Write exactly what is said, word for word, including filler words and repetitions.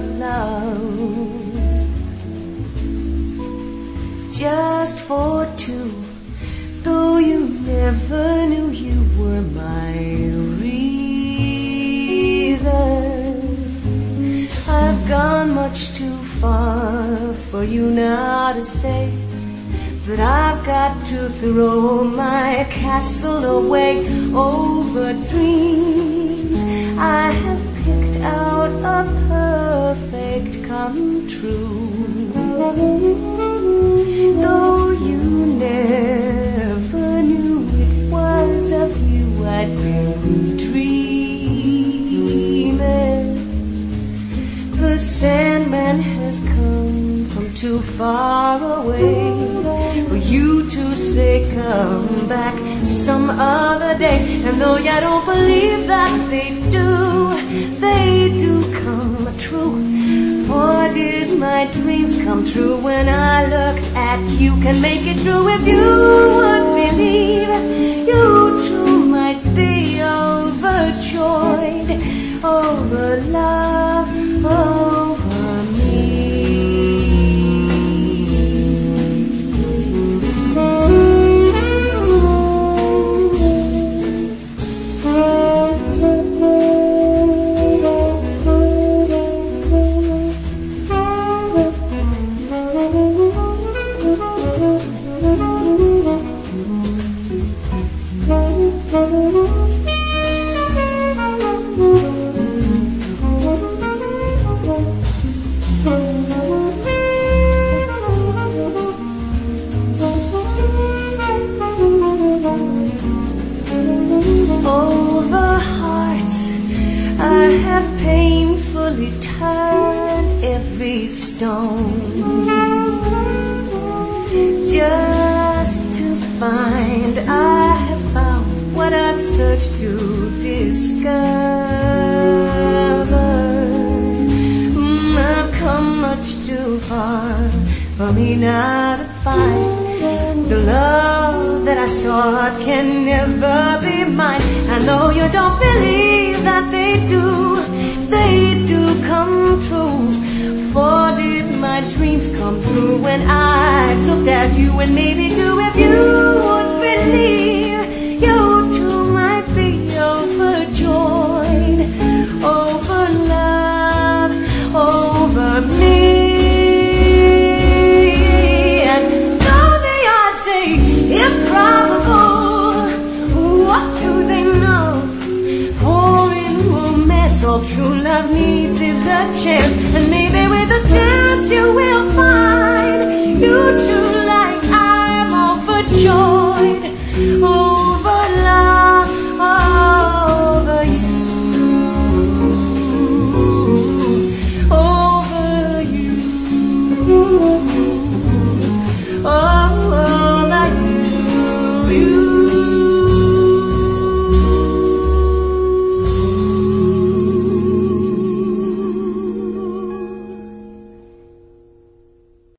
love, just for two, though you never knew you were my reason. I've gone much too far for you now to say that I've got to throw my castle away over dreams. I have picked out a perfect come true, though you never knew it was of you I'd been dreaming. The Sandman has come from too far away for you to say come back some other day. And though you don't believe that they do, they do come true. For did my dreams come true when I looked at you? Can make it true if you would believe. You too might be overjoyed over love, over me. Over hearts I have painfully turned every stone, just to find I have found what I've searched to discover. Mm, I've come much too far for me now to find the love that I sought can never be mine. And though you don't believe that they do, they do come true. For did my dreams come true when I looked at you? And maybe too, if you would believe, you too might be overjoyed over love, over me. All true love needs is a chance, and maybe with a chance you will